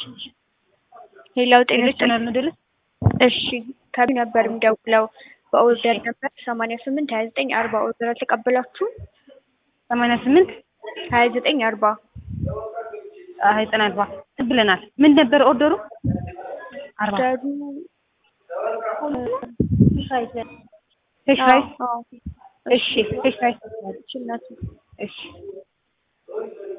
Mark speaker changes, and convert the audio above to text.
Speaker 1: ሌላው ጤና
Speaker 2: ይችላል አይደል?
Speaker 1: እሺ ከቢ ነበር የሚደውለው በኦርደር ነበር 882940 ኦርደር አልተቀበላችሁ
Speaker 2: 88
Speaker 1: 2940
Speaker 2: 2940 ብለናል። ምን ነበር ኦርደሩ? 40 እሺ እሺ እሺ